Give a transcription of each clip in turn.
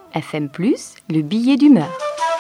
FM+, le billet d'humeur.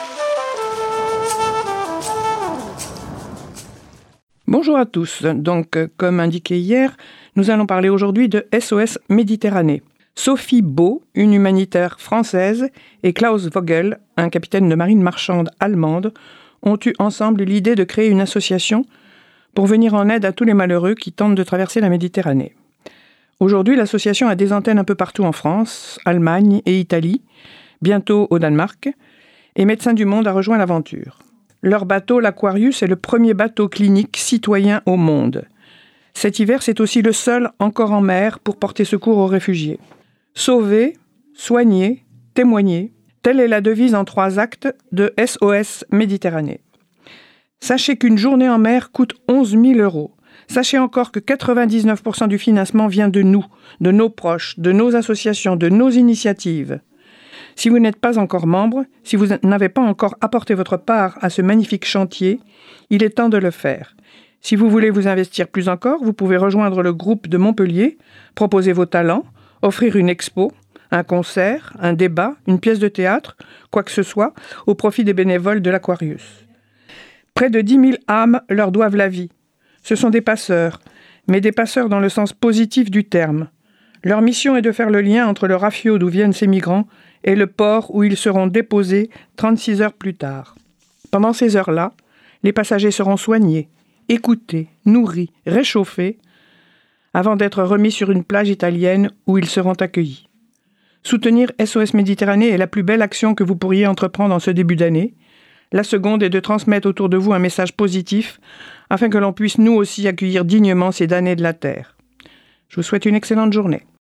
Bonjour à tous. Donc, comme indiqué hier, nous allons parler aujourd'hui de SOS Méditerranée. Sophie Beau, une humanitaire française, et Klaus Vogel, un capitaine de marine marchande allemande, ont eu ensemble l'idée de créer une association pour venir en aide à tous les malheureux qui tentent de traverser la Méditerranée. Aujourd'hui, l'association a des antennes un peu partout en France, Allemagne et Italie, bientôt au Danemark, et Médecins du Monde a rejoint l'aventure. Leur bateau, l'Aquarius, est le premier bateau clinique citoyen au monde. Cet hiver, c'est aussi le seul encore en mer pour porter secours aux réfugiés. Sauver, soigner, témoigner, telle est la devise en 3 actes de SOS Méditerranée. Sachez qu'une journée en mer coûte 11 000 €. Sachez encore que 99% du financement vient de nous, de nos proches, de nos associations, de nos initiatives. Si vous n'êtes pas encore membre, si vous n'avez pas encore apporté votre part à ce magnifique chantier, il est temps de le faire. Si vous voulez vous investir plus encore, vous pouvez rejoindre le groupe de Montpellier, proposer vos talents, offrir une expo, un concert, un débat, une pièce de théâtre, quoi que ce soit, au profit des bénévoles de l'Aquarius. Près de 10 000 âmes leur doivent la vie. Ce sont des passeurs, mais des passeurs dans le sens positif du terme. Leur mission est de faire le lien entre le rafio d'où viennent ces migrants et le port où ils seront déposés 36 heures plus tard. Pendant ces heures-là, les passagers seront soignés, écoutés, nourris, réchauffés, avant d'être remis sur une plage italienne où ils seront accueillis. Soutenir SOS Méditerranée est la plus belle action que vous pourriez entreprendre en ce début d'année. La seconde est de transmettre autour de vous un message positif afin que l'on puisse nous aussi accueillir dignement ces damnés de la terre. Je vous souhaite une excellente journée.